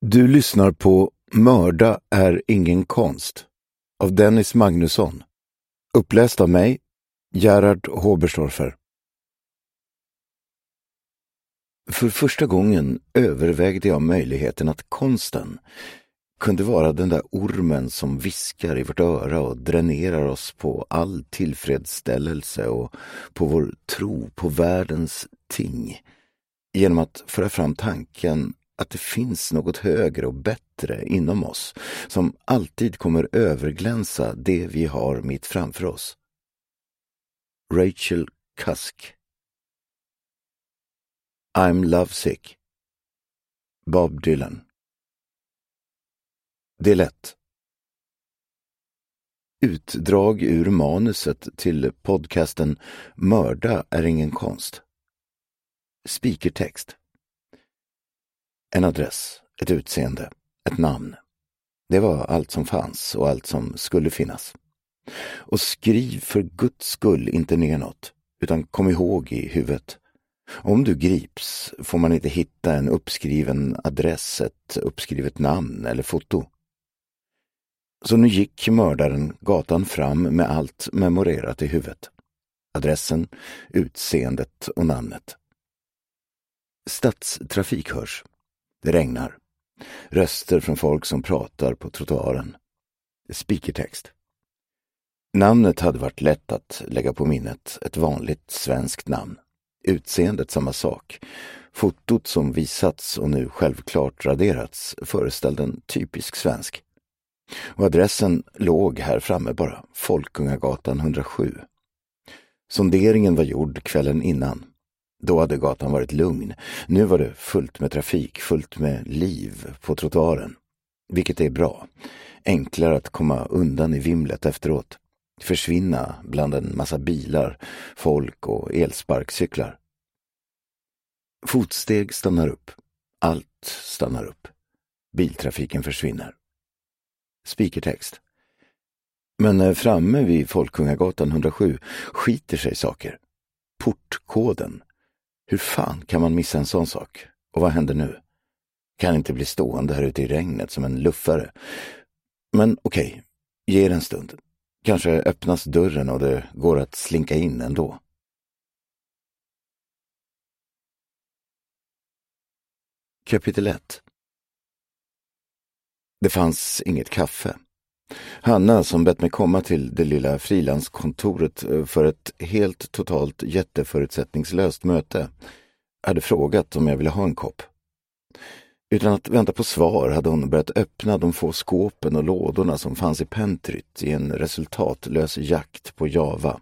Du lyssnar på Mörda är ingen konst av Dennis Magnusson. Uppläst av mig, Gerhard Håberstorfer. För första gången övervägde jag möjligheten att konsten kunde vara den där ormen som viskar i vårt öra och dränerar oss på all tillfredsställelse och på vår tro på världens ting, genom att föra fram tanken att det finns något högre och bättre inom oss som alltid kommer överglänsa det vi har mitt framför oss. Rachel Cusk. I'm lovesick. Bob Dylan. Del 1. Utdrag ur manuset till podcasten Mörda är ingen konst. Speakertext. En adress, ett utseende, ett namn. Det var allt som fanns och allt som skulle finnas. Och skriv för Guds skull inte ner något, utan kom ihåg i huvudet. Om du grips får man inte hitta en uppskriven adress, ett uppskrivet namn eller foto. Så nu gick mördaren gatan fram med allt memorerat i huvudet. Adressen, utseendet och namnet. Stadstrafik hörs. Det regnar. Röster från folk som pratar på trottoaren. Speakertext. Namnet hade varit lätt att lägga på minnet, ett vanligt svenskt namn. Utseendet samma sak. Fotot som visats och nu självklart raderats föreställde en typisk svensk. Och adressen låg här framme bara, Folkungagatan 107. Sonderingen var gjord kvällen innan. Då hade gatan varit lugn. Nu var det fullt med trafik, fullt med liv på trottoaren. Vilket är bra. Enklare att komma undan i vimlet efteråt. Försvinna bland en massa bilar, folk och elsparkcyklar. Fotsteg stannar upp. Allt stannar upp. Biltrafiken försvinner. Speakertext. Men framme vid Folkungagatan 107 skiter sig saker. Portkoden. Hur fan kan man missa en sån sak? Och vad händer nu? Kan inte bli stående här ute i regnet som en luffare. Men okej, ge det en stund. Kanske öppnas dörren och det går att slinka in ändå. Kapitel 1. Det fanns inget kaffe. Hanna, som bett mig komma till det lilla frilanskontoret för ett helt totalt jätteförutsättningslöst möte, hade frågat om jag ville ha en kopp. Utan att vänta på svar hade hon börjat öppna de få skåpen och lådorna som fanns i pentryt i en resultatlös jakt på Java.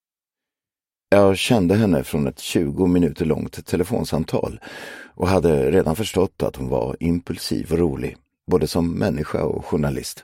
Jag kände henne från ett 20 minuter långt telefonsamtal och hade redan förstått att hon var impulsiv och rolig, både som människa och journalist.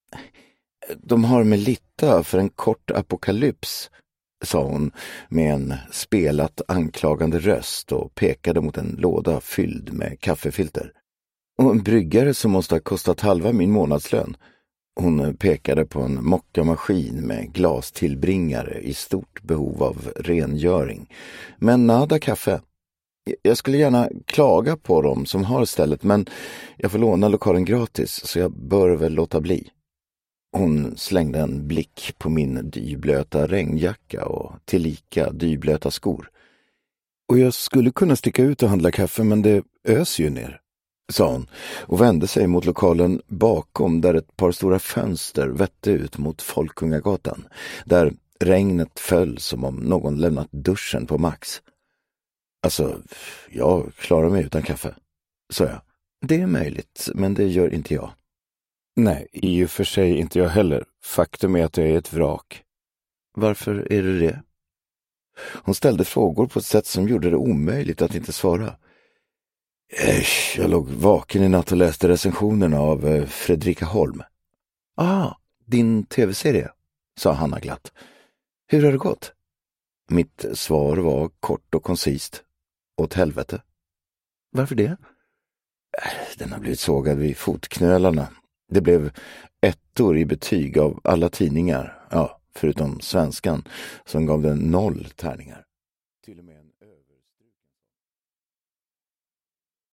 De har Melitta för en kort apokalyps, sa hon med en spelat anklagande röst och pekade mot en låda fylld med kaffefilter. Och en bryggare som måste ha kostat halva min månadslön. Hon pekade på en mockamaskin med glastillbringare i stort behov av rengöring. Men nada kaffe. Jag skulle gärna klaga på dem som har stället, men jag får låna lokalen gratis så jag bör väl låta bli. Hon slängde en blick på min dyblöta regnjacka och tillika dyblöta skor. Och jag skulle kunna sticka ut och handla kaffe, men det öser ju ner, sa hon och vände sig mot lokalen bakom där ett par stora fönster vette ut mot Folkungagatan, där regnet föll som om någon lämnat duschen på max. Alltså, jag klarar mig utan kaffe, sa jag. Det är möjligt, men det gör inte jag. Nej, i och för sig inte jag heller. Faktum är att jag är ett vrak. Varför är det? Hon ställde frågor på ett sätt som gjorde det omöjligt att inte svara. Jag låg vaken i natt och läste recensionerna av Fredrika Holm. Din tv-serie, sa Hanna glatt. Hur har det gått? Mitt svar var kort och koncist. Åt helvete. Varför det? Den har blivit sågad vid fotknölarna. Det blev 1:or i betyg av alla tidningar. Ja, förutom Svenskan som gav den 0 tärningar. Till och med